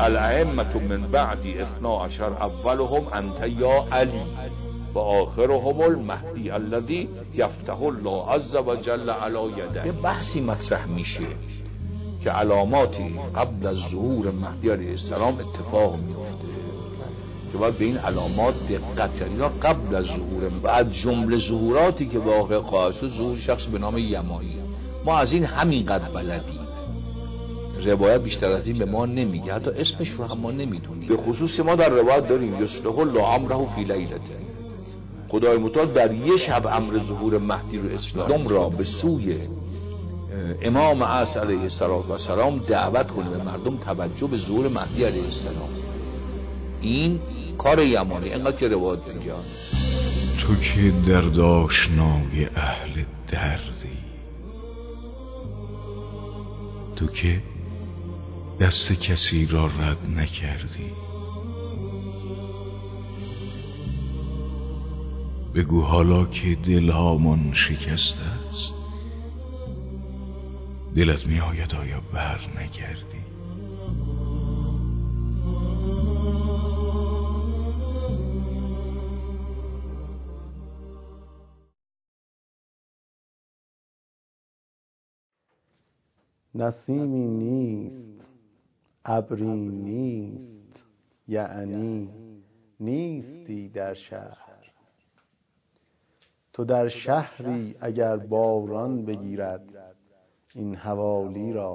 الائمة من بعدی 12 اولهم انت یا علی و آخرهم المهدی الذی یفتح الله عز وجل علی یده. یه بحثی مطرح میشه که علاماتی قبل از ظهور مهدی علیه السلام اتفاق میفته که باید به این علامات دقت کرد. اینا قبل از ظهور و از جمله ظهوراتی که واقع خواهد شد ظهور شخص به نام یمانی. ما از این همینقدر بلدیم، روایت بیشتر از این به ما نمیگه، حتی اسمش رو هم ما نمیدونیم. به خصوص ما در روایت داریم یصلح الله امره فی لیلته، خدای متعال در یه شب امر ظهور مهدی رو اصلاح را به سوی امام عصر علیه السلام دعوت کنه، به مردم توجه به ظهور مهدی علیه السلام. این کار یمانی. اینقدر که روایت میگه تو که درد آشنای اهل دردی، تو که دست کسی را رد نکردی، بگو حالا که دلهامان شکسته است، دلت می آید آیا بر نگردی؟ نسیمی نیست، ابری نیست، یعنی نیستی در شهر. تو در شهری اگر باران بگیرد این حوالی را،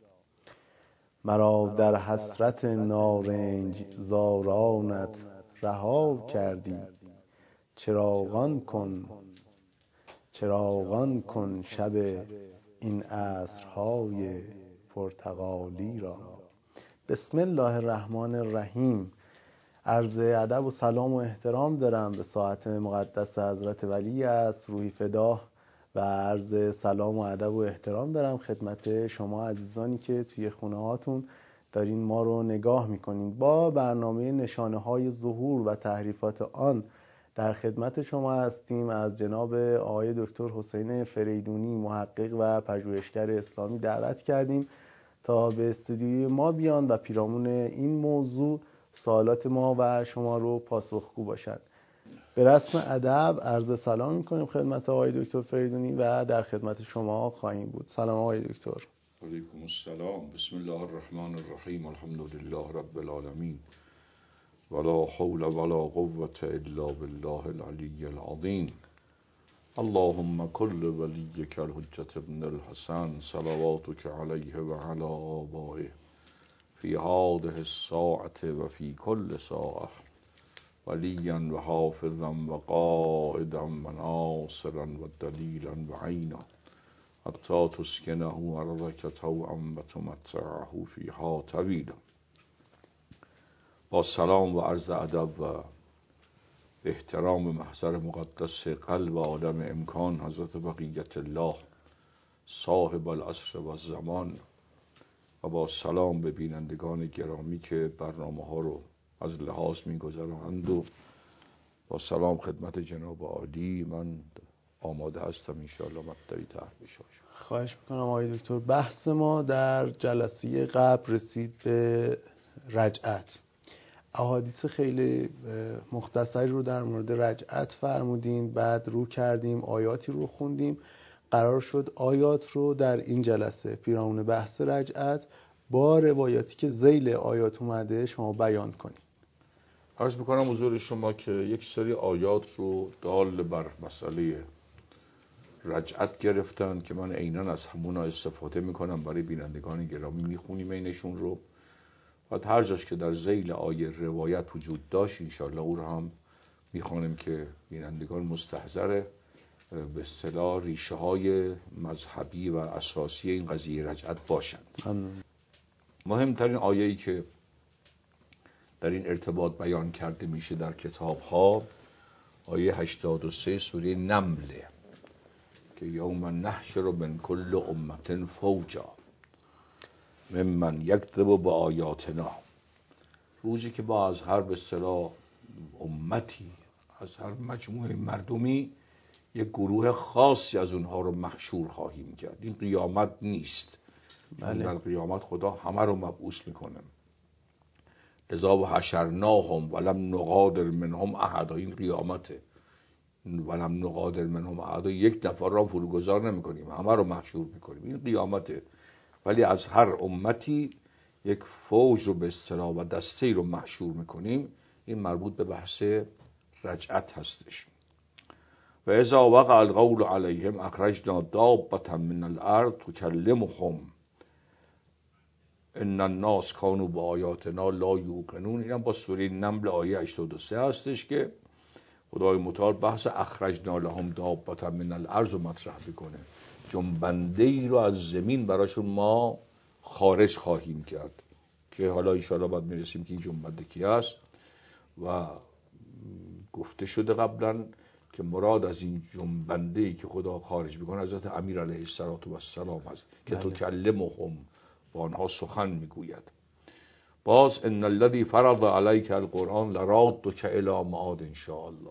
مرا در حسرت نارنج زارانت رها کردی. چراغان کن شب این عصرهای پرتغالی را. بسم الله الرحمن الرحیم. عرض ادب و سلام و احترام دارم به ساعت مقدس حضرت ولی است روحی فداه، و عرض سلام و ادب و احترام دارم خدمت شما عزیزانی که توی خونه هاتون دارین ما رو نگاه میکنین. با برنامه نشانه های ظهور و تحریفات آن در خدمت شما هستیم. از جناب آقای دکتر حسین فریدونی محقق و پژوهشگر اسلامی دعوت کردیم تا به استودیوی ما بیان و پیرامون این موضوع سوالات ما و شما رو پاسخگو باشند. به رسم ادب عرض سلام میکنیم خدمت آقای دکتر فریدونی و در خدمت شما خواهیم بود. سلام آقای دکتر. علیکم السلام. بسم الله الرحمن الرحیم. الحمد لله رب العالمین ولا حول ولا قوة الا بالله العلی العظیم. اللهم كل وليك الحجة ابن الحسن صلواتك عليه وعلى آبائه في هذه الساعة وفي كل ساعة وليا وحافظا وقائدا وناصرا ودليلا وعينا حتى تسكنه أرضك طوعا وتمتعه فيها طويلا. با سلام و عرض ادب و احترام محضر مقدس قلب عالم امکان حضرت بقیت الله صاحب العصر و الزمان، و با سلام به بینندگان گرامی که برنامه ها رو از لحاظ می‌گذرانند، و با سلام خدمت جناب عالی. من آماده هستم انشاءالله مبدأی طرح بشه. خواهش میکنم آقای دکتر. بحث ما در جلسه قبل رسید به رجعت. احادیث خیلی مختصری رو در مورد رجعت فرمودین، بعد رو کردیم آیاتی رو خوندیم. قرار شد آیات رو در این جلسه پیرامون بحث رجعت با روایاتی که ذیل آیات اومده شما بیان کنیم. عرض میکنم حضور شما که یک سری آیات رو دال بر مسئله رجعت گرفتن که من عیناً از همونا استفاده میکنم برای بینندگان گرامی، میخونیم اینشون رو. و هر جاش که در ذیل آیه روایت وجود داشت انشاءالله او رو هم میخوانیم که بینندگان مستحضر به اصطلاح ریشه های مذهبی و اساسی این قضیه رجعت باشند. مهمترین آیه‌ای که در این ارتباط بیان کرده میشه در کتاب ها آیه 83 سوره نمله که یوم نحشر من کل امة فوجا ممن یکذب بآیاتنا. روزی که با از هر به اصطلاح امتی، از هر مجموعه مردمی، یک گروه خاصی از اونها رو محشور خواهیم کرد. این قیامت نیست. در قیامت خدا همه رو مبعوث میکنه. اذا حشرناهم ولم نغادر منهم احد، این قیامته، ولم نغادر منهم احد، یک نفر را فروگذار نمی‌کنیم، همه رو محشور می‌کنیم، این قیامته. ولی از هر امتی یک فوج رو به اصطلاح و دسته‌ای رو محشور می‌کنیم. این مربوط به بحث رجعت هستش. و اذا وقع القول علیهم اخرجنا دابة من الارض تکلمهم ان الناس كانوا بآیاتنا لا یوقنون. اینم با سوره نمل آیه 83 هستش که خدای متعال بحث اخرجنا لهم دابة من الارض رو مطرح میکنه. جنبنده ای رو از زمین براشون ما خارج خواهیم کرد که حالا ان شاءالله بعد میرسیم که این جنبنده کی است. و گفته شده قبلا که مراد از این جنبنده ای که خدا خارج میکنه حضرت امیر علیه السلام هست که تکلمهم، با آنها سخن میگوید. باز ان الذی فرض علیک القرآن لرادک الی معاد ان شاء الله،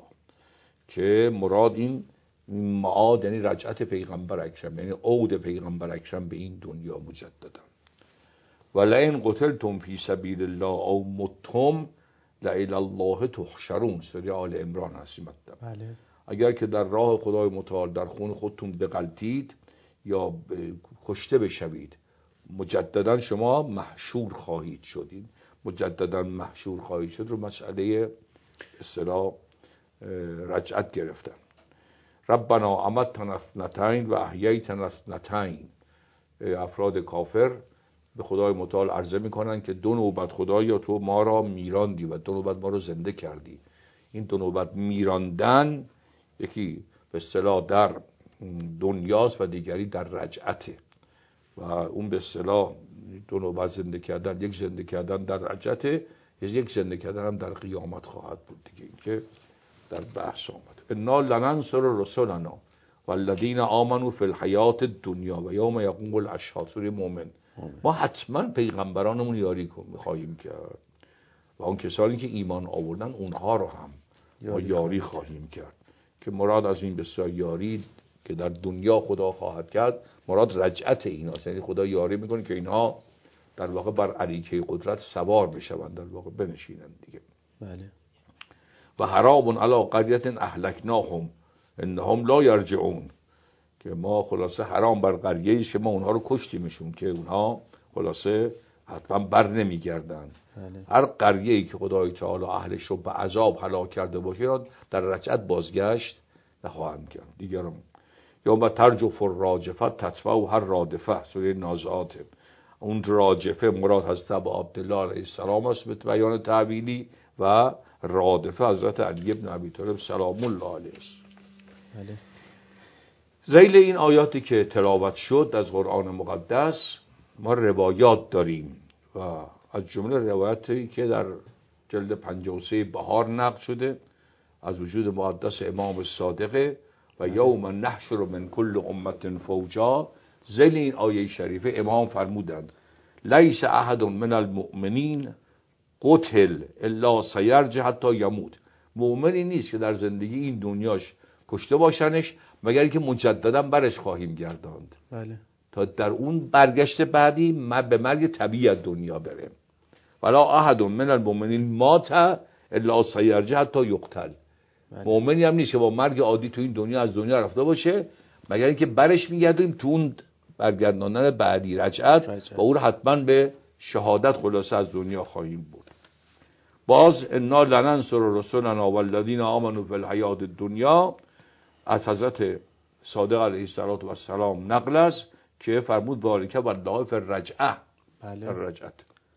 که مراد این معاد یعنی رجعت پیغمبر اکرم، یعنی عود پیغمبر اکرم به این دنیا مجددا. ولئن قتلتم فی سبیل الله او متم لإلی الله تحشرون، سوره آل عمران هست. بله. اگر که در راه خدای متعال در خون خودتون بغلتید یا کشته بشوید، مجددا شما محشور خواهید شد. این مجددا محشور خواهید شد رو مسئله اصطلاح رجعت گرفتن. ربنا امتنا اثنتین و احییتنا اثنتین. افراد کافر به خدای متعال عرضه میکنن که دو نوبت خدایا تو ما را میراندی و دو نوبت ما را زنده کردی. این دو نوبت میراندن یکی به اصطلاح در دنیاست و دیگری در رجعته. و اون به اصطلاح دو نوبت زنده کردن، یک زنده کردن در رجعته، یک زنده کردن هم در قیامت خواهد بود دیگه، این که در بحث آمد. انا لننصر رسلنا والذین آمنوا فی الحیات الدنیا و یوم یقوم الاشهاد، سوره مومن. ما حتما پیغمبرانمون یاری خواهیم کرد و اون کسانی که ایمان آوردن اونها رو هم ما یاری خواهیم کرد. که مراد از این بسیار یاری که در دنیا خدا خواهد کرد مراد رجعت ایناست، یعنی خدا یاری میکنه که اینها در واقع بر اریکه قدرت سوار بشوند، در واقع بنشینند دیگه. بله. و حرام علی قریة اهلکناهم انهم لا یرجعون، که ما خلاصه حرام بر قریه‌ای که ما اونها رو کشتیمشون که اونها خلاصه حتما بر نمیگردن. بله. هر قریه‌ای که خدای تعالی اهلش رو به عذاب هلاک کرده باشه در رجعت بازگشت نخواهند کرد دیگران. یوم ترجف الراجفه تتبعها هر رادفه، سوره نازعات. اون راجفه مراد حضرت ابا عبدالله علیه السلام است به بیان تعبیری و رادفه حضرت علی بن ابی طالب سلام الله علیه است. بله. ذیل این آیاتی که تلاوت شد از قرآن مقدس ما روایات داریم و از جمله روایاتی که در جلد 53 بهار نقل شده از وجود مقدس امام صادق و یوم نحشر من کل امت فوجا. ذیل این آیه شریفه امام فرمودند لیس احد من المؤمنین قتل الا سیرجع حتی یموت. مؤمنی نیست که در زندگی این دنیاش کشته باشنش مگر که مجددا برش خواهیم گرداند. بله. تا در اون برگشت بعدی به مرگ طبیعی دنیا بره. ولا احد من المؤمنین مات الا سیرجع حتی یقتل. مؤمنی هم نیست که با مرگ عادی تو این دنیا از دنیا رفته باشه مگر اینکه برش میگردیم تو اون برگرداندن بعدی رجعت و او رو حتما به شهادت خلاصه از دنیا خواهیم برد. باز انا لننصر رسلنا والذین آمنوا فی الحیات الدنیا از حضرت صادق علیه السلام نقل است که فرمود بارک والله فی الرجعه. بله. الرجعت.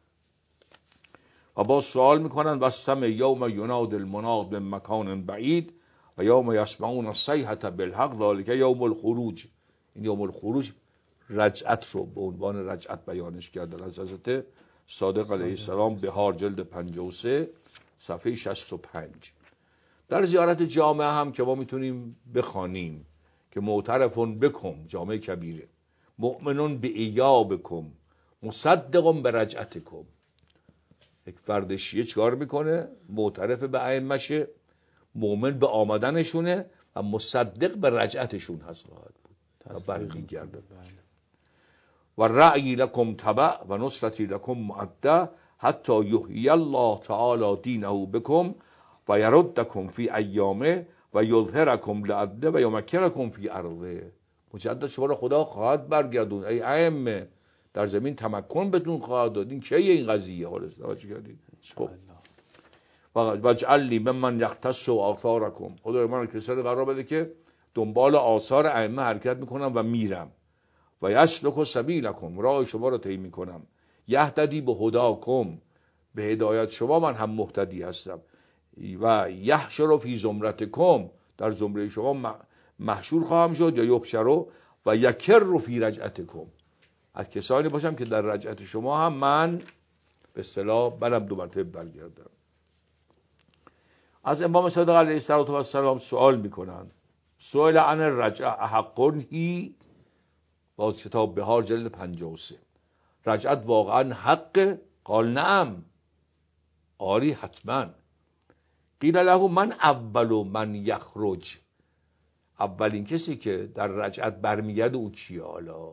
و باز سوال میکنن والسمع یوم ینادی المناد من مکان بعید و یوم یسمعون الصیحة بالحق ذلک یوم الخروج. این یوم الخروج رجعت رو به عنوان رجعت بیانش کردن از حضرت صادق علیه السلام بهار جلد 53 صفحه 65. در زیارت جامعه هم که ما میتونیم بخوانیم که معترفون بکم، جامعه کبیره، مؤمنون به ایابکم مصدقون به رجعتکم. یک فرد شیعه چیکار میکنه؟ معترف به ائمه‌شه، مؤمن به آمدنشونه و مصدق به رجعتشون هست خواهد بود و برمیگرده. و رأی لکم تبع و نصرتی لکم معده حتی یحیی الله تعالی دینه بکم و یردکم فی ایامه و یظهرکم لعدله و یمکنکم فی ارضه. مجدد شما را خدا خواهد برگردون ای ائمه، در زمین تمکن بهتون خواهد داد. این چیه این قضیه؟ حالا توجه کردید؟ خب واجعل لی ممن یختص آثارکم، خدا من کسانی قرار بده که دنبال آثار ائمه حرکت میکنم و میرم. و یسلک سبیلکم، راه شما را طی میکنم. یهتدی به هداکم، به هدایت شما من هم مهتدی هستم. و یحشر فی زمرتکم، در زمره شما محشور خواهم شد. یا یحشر و یکر فی رجعتکم، از کسانی باشم که در رجعت شما هم من به اصطلاح برم دو مرتبه برگردم. از امام صادق علیه السلام سوال میکنن، سوال عن الرجعه احقی، باز کتاب بهار جلد 53. رجعت واقعا حق؟ قال نعم، آری حتما. قیل له من اول من یخرج، اولین کسی که در رجعت برمیگرده او کیه؟ حالا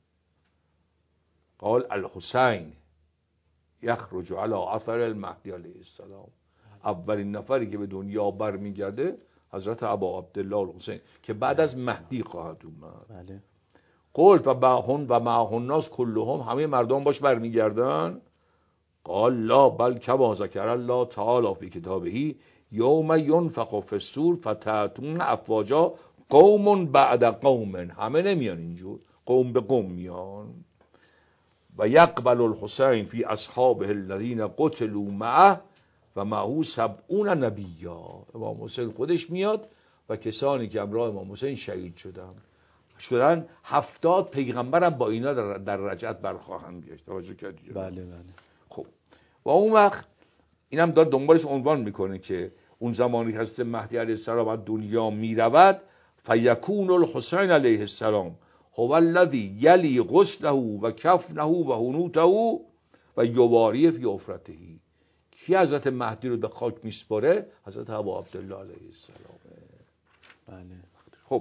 قال الحسین یخرج علی اثر المهدی علیه السلام، اولین نفری که به دنیا برمیگرده حضرت ابا عبدالله الحسین که بعد از مهدی خواهد اومد. بله. قلت و معه الناس کلهم، همه مردم باش برمیگردن؟ قال لا بل کما ذکر الله تعالی فی کتابه یوم ینفخ فی الصور فتأتون افواجا قوم بعد قوم، همه نمیان اینجور، قوم به قوم میان. و یقبل الحسین فی اصحابه الذین قتلوا معه و معه 70 نبیا، امام حسین خودش میاد و کسانی که همراه امام حسین شهید شدن 70 پیغمبرم با اینا در رجعت برخواهند گشت. توجه کردید؟ بله. خب و اون وقت اینم داره دنبالش عنوان میکنه که اون زمانی که حضرت مهدی علیه السلام از دنیا میرود، فیکون الحسین علیه السلام هو الذی یلی غسله و کفنه و حنوته و یواری فی حفرته. کی حضرت مهدی رو به خاک میسپاره؟ حضرت ابا عبدالله علیه السلام. بله. خب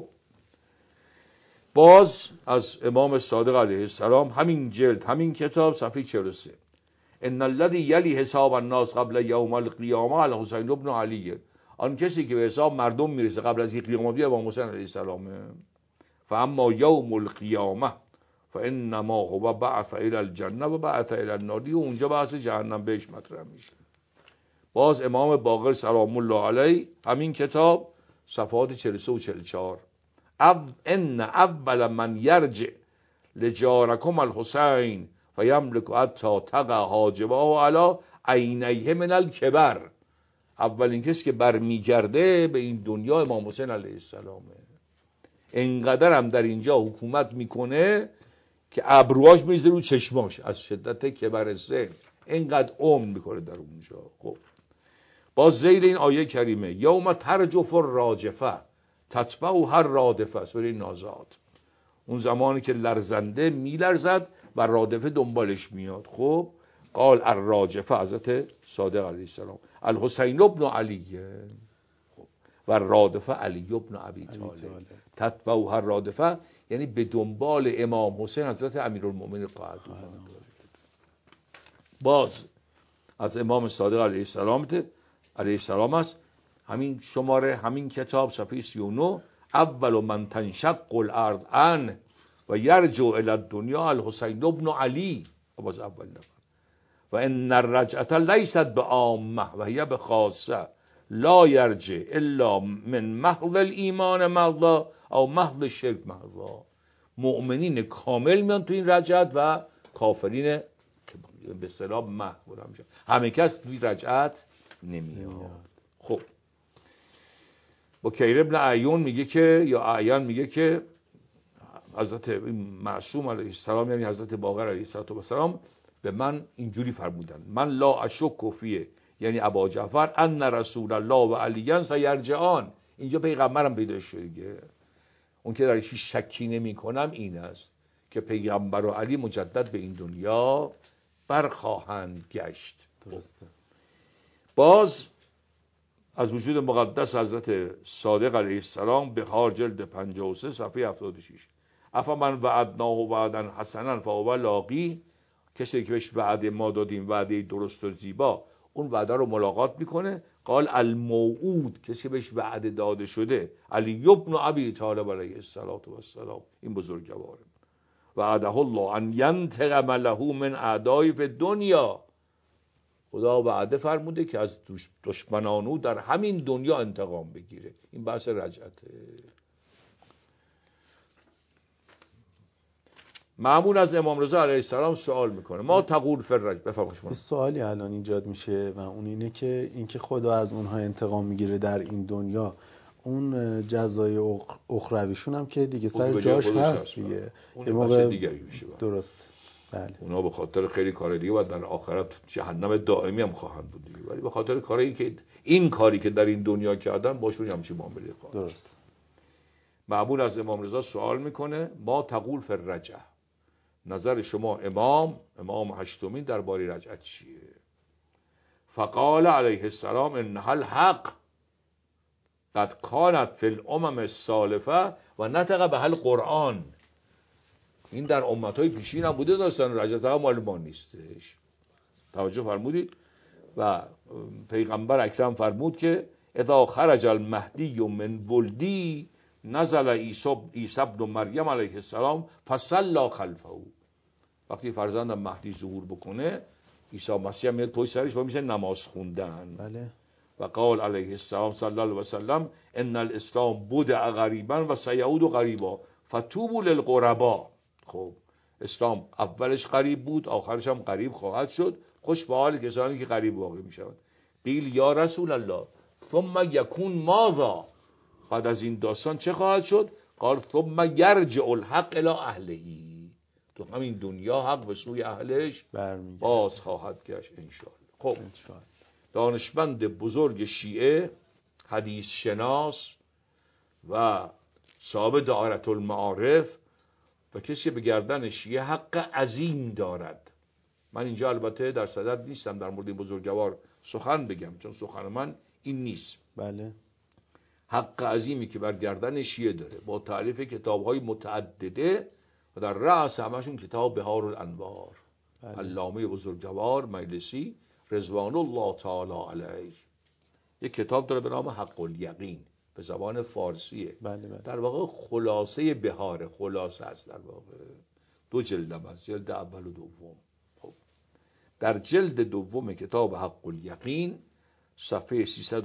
باز از امام صادق علیه السلام همین جلد همین کتاب صفحه 43. ان الذی یلی حساب الناس قبل یوم القیامه الحسین ابن علی، آن کسی که به حساب مردم میرسه قبل از قیامت امام حسین علیه السلام. فاما یوم القیامه فانما هو بعث الی الجنه و بعث الی النار، و اونجا بعث جهنم بهش مطرح میشه. باز امام باقر سلام الله علیه همین کتاب صفحات 43 و 44. ان اول من یرجع لجارکم الحسین و یملک حتی تقع حاجبه علی عینیه من الکبر، اولین کسی که برمیگرده به این دنیا امام حسین علیه السلامه. انقدر هم در اینجا حکومت میکنه که ابروهاش میریزه رو چشماش از شدت کبر سن، اینقدر عمر میکنه در اونجا. خب باز زیر این آیه کریمه یوم ترجف الراجفه تتبع هر رادفه، سوره نازعات، اون زمانی که لرزنده میلرزد و رادفه دنبالش میاد. خب قال الراجفه حضرت صادق علیه السلام الحسین ابن علی، خب و رادفه علی ابن ابی طالب، تتبع هر رادفه یعنی به دنبال امام حسین حضرت امیرالمومنین خواهد اومد. باز از امام صادق علیه السلام است همین شماره همین کتاب صفحه 39. اول من تنشق الارض عن و یرجع الی الدنیا الحسین ابن علی، باز اول نفر. و ان الرجعه لیست بعامه و هی بخاصه لا یرجع الا من محض الایمان محضا او محض الشرک محضا، مؤمنین کامل میان تو این رجعت و کافرین به اصطلاح محو میشن، همه کس توی رجعت نمیاد. خب بکیر ابن اعیان میگه که یا اعیان میگه که حضرت معصوم علیه السلام یعنی حضرت باقر علیه السلام به من اینجوری فرمودن من لا اشک فیه یعنی ابا جعفر ان رسول الله و علیان سیرجعان، اینجا پیغمبرم پیدا شده. اون که درش شکی نمی کنم این است که پیغمبر و علی مجدد به این دنیا برخواهند گشت. درسته. باز از وجود مقدس حضرت صادق علیه السلام بهار جلد 53 صفحه 76. افمن وعدناه وعدا حسنا فهو لاقی، کسی که بهش وعده ما دادیم، وعده درست و زیبا، اون وعده رو ملاقات میکنه. قال الموعود، کسی که بهش وعده داده شده، علی ابن ابی طالب علیه السلام، این بزرگواره. وعده الله ان ینتقم له من اعدای فی دنیا، خدا وعده فرموده که از دشمنانو در همین دنیا انتقام بگیره. این بحث رجعته. مأمون از امام رضا علیه السلام سوال میکنه ما تقول فی الرجع. بفرمایید. یه سوالی الان ایجاد میشه و اون اینه که اینکه خدا از اونها انتقام میگیره در این دنیا، اون جزای اخرویشون هم که دیگه سر جاش هست دیگه، اون موقع دیگری میشه. درست. بله. اونا به خاطر خیلی کار دیگه و در آخرت جهنم دائمی هم خواهند بود دیگه، ولی به خاطر کاری که این کاری که در این دنیا کردن باشون همچین معامله خواهد. درست. مأمون از امام رضا سوال میکنه ما تقول فی الرجع، نظر شما امام هشتمین درباره رجعت چیه؟ فقال علیه السلام انها الحق قد کانت فی الامم السالفه و نطق بها القرآن. این در امتهای پیشین هم بوده، داستان رجعت هم مال ما نیستش. توجه فرمودید؟ و پیغمبر اکرم فرمود که اذا خرج المهدی من ولدی نزل عیسی ابن مریم علیه السلام فصلی خلفه. وقتی فرزندم مهدی ظهور بکنه، عیسی مسیح میاد پشت سرش و میشه نماز خوندن. بله. و قال علیه السلام صلی الله علیه و سلم ان الاسلام بدأ غریبا و سیعود غریبا فتوبوا للغربا. خب اسلام اولش غریب بود، آخرش هم غریب خواهد شد. خوش به حال کسانی که غریب واقع میشوند. قیل یا رسول الله ثم یکون ماذا، بعد از این داستان چه خواهد شد؟ قال ثم یرجع الحق الی اهله، تو همین دنیا حق به سوی اهلش باز خواهد گشت انشاءالله. خب دانشمند بزرگ شیعه، حدیث شناس و صاحب دائره المعارف و کسی به گردن شیعه حق عظیم دارد. من اینجا البته در صدد نیستم در مورد این بزرگوار سخن بگم، چون سخن من این نیست. بله. حق عظیمی که بر گردن شیعه داره با تألیف کتاب‌های متعدده و در رأس همشون کتاب بهار الانوار. بله. علامه بزرگوار مجلسی رضوان الله تعالی علیه یک کتاب داره به نام حق الیقین، به زبان فارسیه. بله بله. در واقع خلاصه بهاره، خلاصه است در واقع. 2 جلد است، جلد اول و دوم. خب در جلد دوم کتاب حق الیقین صفحه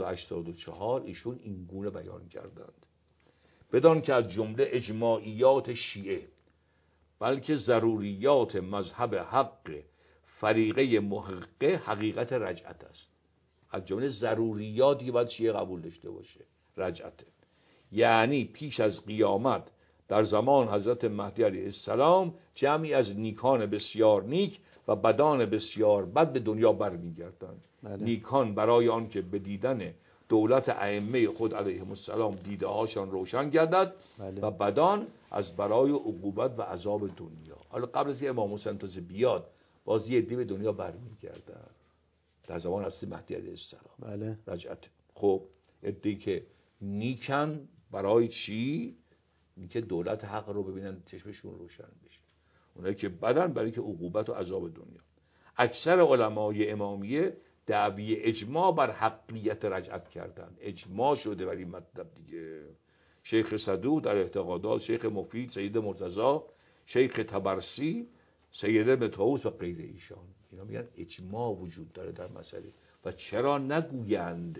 384 ایشون این گونه بیان کردند: بدان که از جمله اجماعیات شیعه بلکه ضروریات مذهب حق فریقه محقه حقیقت رجعت است. از جمله ضروریاتی باید شیعه قبول داشته باشه رجعت، یعنی پیش از قیامت در زمان حضرت مهدی علیه السلام جمعی از نیکان بسیار نیک و بدان بسیار بد به دنیا برمیگردند. نیکان برای آن که به دیدن دولت ائمه خود علیهم السلام دیده هاشان روشن گردد و بدان از برای عقوبت و عذاب دنیا. حالا قبل از که امام حسین تازه بیاد باز یه عده به دنیا برمیگردن در زمان حضرت مهدی علیه السلام. بله. رجعت. خب عده‌ای که نیکن برای چی؟ اینکه دولت حق رو ببینن چشمشون روشن بشه. اونایی که بدن برای که عقوبت و عذاب دنیا. اکثر علمای امامیه دعوی اجماع بر حقیت رجعت کردن. اجماع شده بر این مطلب دیگه. شیخ صدوق در اعتقادات، شیخ مفید، سید مرتضی، شیخ طبرسی، سید ابن طاووس و غیر ایشان، اینا میگن اجماع وجود داره در مسئله. و چرا نگویند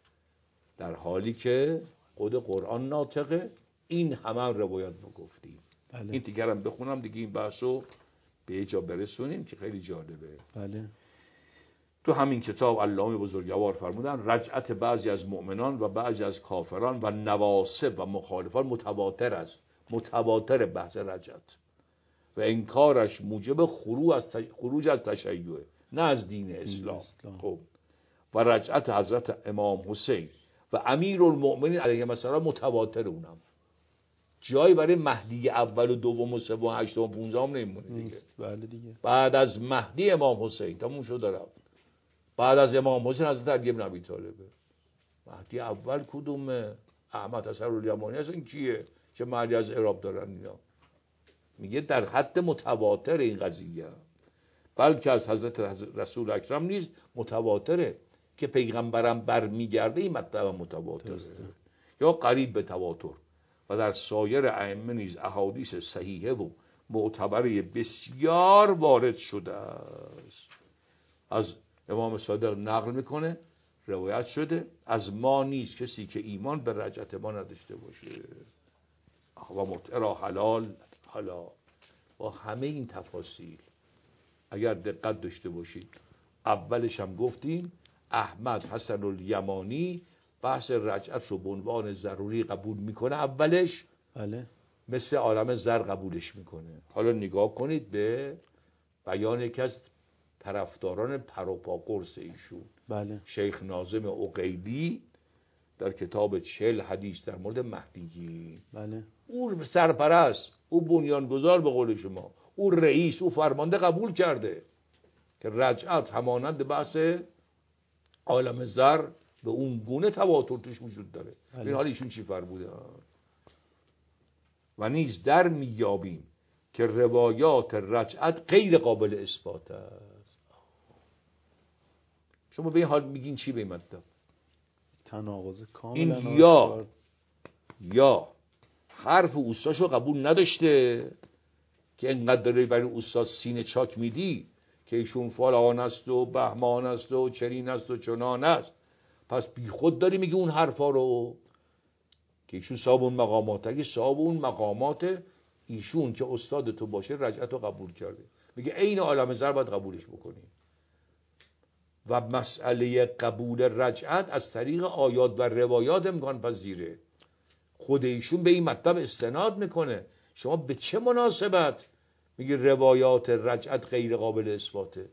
در حالی که خود قرآن ناطقه؟ این همه روایت ما گفتیم. بله. این دیگرم بخونم دیگه این بحثو به جا برسونیم که خیلی جالبه. بله. تو همین کتاب علامه بزرگوار فرمودن رجعت بعضی از مؤمنان و بعضی از کافران و نواصب و مخالفان متواتر است. متواتر بحث رجعت و انکارش موجب خروج از تشیع، نه از دین اسلام. خب و رجعت حضرت امام حسین و امیرالمؤمنین علیهم السلام متواتر، اونم جایی برای مهدی اول و دوم و سوم و هشتم و 15 هم نمیمونه دیگه. بله دیگه. بعد از مهدی امام حسین تموم شد رفت. بعد از امام حسین حضرت علی بن ابی طالبه. مهدی اول کدومه؟ احمد حسن الیمانی هست. این کیه؟ چه مهدی از عراق دارن اینا؟ میگه در حد متواتر این قضیه. بلکه از حضرت رسول اکرم نیز متواتره که پیغمبرم برمیگرده، این مطلب متواتره یا قریب به تواتر. و در سایر ائمه نیز احادیث صحیحه و معتبره بسیار وارد شده است. از امام صادق نقل میکنه، روایت شده از ما نیست کسی که ایمان به رجعت ما نداشته باشه و متعرا حلال. حالا با همه این تفاصیل اگر دقت داشته باشید، اولش هم گفتیم احمد حسن الیمانی بحث رجعت رو به عنوان ضروری قبول میکنه اولش، بله، مثل عالم زر قبولش میکنه. حالا نگاه کنید به بیان یکی از طرفداران پروپا قرص ایشون، بله، شیخ ناظم عقیلی در کتاب 40 حدیث در مورد مهدیگی. بله، او سرپرست، او بنیانگذار به قول شما، او رئیس، او فرمانده قبول کرده که رجعت همانند بحث عالم زر به اون گونه تواتر توش وجود داره. این حال ایشون چی فرموده؟ و نیز در میابیم که روایات رجعت غیر قابل اثبات است. شما به این حال میگین چی به این مطلب؟ تناقض کاملا این یا حرف اوستاشو قبول نداشته که انقدر داره برای استاد سینه چاک میدی که ایشون فلان است و بهمان است و چرین است و چنان است، پس بی خود داری میگی اون حرفا رو که ایشون صاحب اون مقامات. اگه صاحب اون مقامات ایشون که استاد تو باشه رجعت رو قبول کرده، میگه عین عالم زر باید قبولش بکنی. و مسئله قبول رجعت از طریق آیات و روایات امکان پذیره. خود ایشون به این مطلب استناد میکنه. شما به چه مناسبت میگه روایات رجعت غیر قابل اثباته؟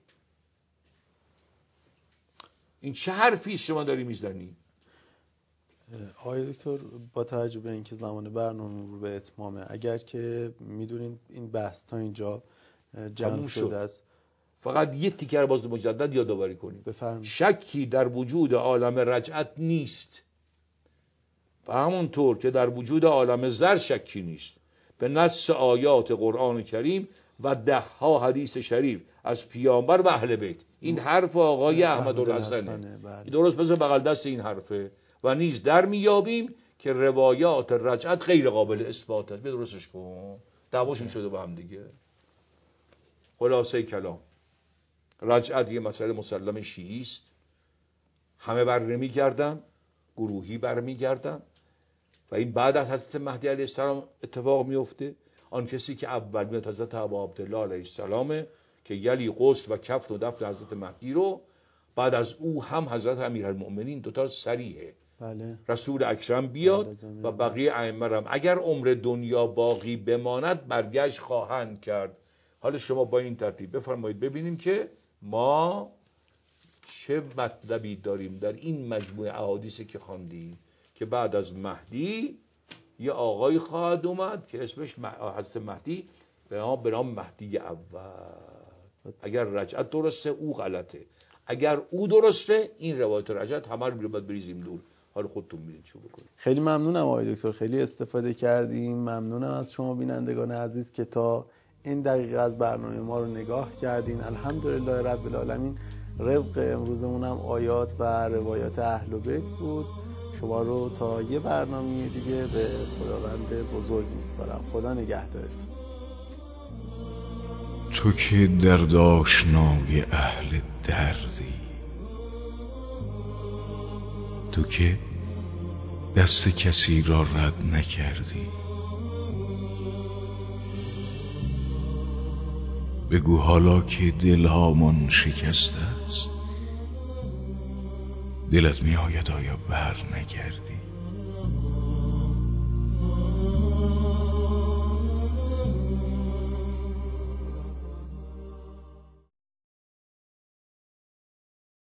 این چه حرفی شما داری میزنی؟ آقای دکتر، با توجه به اینکه زمان برنامه رو به اتمامه، اگر که میدونین این بحث تا اینجا جمع شده است، فقط یه تیکر باز مجدد یادآوری کنیم. بفرمایید. شکی در وجود عالم رجعت نیست، و همونطور که در وجود عالم زر شکی نیست. به نص آیات قرآن کریم و 10 حدیث شریف از پیامبر و اهل بیت. این حرف آقای احمدالحسنه، درست مثل بغل دست این حرفه. و نیز در میابیم که روایات رجعت غیر قابل اثبات است. درستش کن، دعواشون شده با هم دیگه. خلاصه کلام، رجعت یه مسئله مسلم شیعی است، همه بر نمیگردن، گروهی برمیگردن و این بعد از حضرت مهدی علیه السلام اتفاق میفته. آن کسی که اول میاد حضرت ابا عبدالله علیه السلامه که یلی غسل و کفن و دفن حضرت مهدی رو، بعد از او هم حضرت امیرالمؤمنین، دوتا صریحه. بله. رسول اکرم بیاد و بقیه ائمه هم اگر عمر دنیا باقی بماند برگشت خواهند کرد. حالا شما با این ترتیب بفرمایید ببینیم که ما چه مطلبی داریم در این مجموعه احادیثی که خواندیم که بعد از مهدی یه آقای خواهد اومد که اسمش حضرت مهدی به نام مهدی اول. اگر رجعت درسته او غلطه، اگر او درسته این روایت رجعت همه رو باید بریزیم دور. حالا خودتون میدید چه بکنید. خیلی ممنونم آقای دکتر، خیلی استفاده کردیم. ممنونم از شما بینندگان عزیز که تا این دقیقه از برنامه ما رو نگاه کردین. الحمدلله رب العالمین. رزق امروزمون هم آیات و روایات اهل بیت بود. شما رو تا یه برنامه دیگه به خداوند بزرگ میسپارم. خدا نگهدارتون. تو که درد آشنای اهل دردی، تو که دست کسی را رد نکردی، بگو حالا که دلهامان شکسته است، دلت می آید آیا بر نگردی؟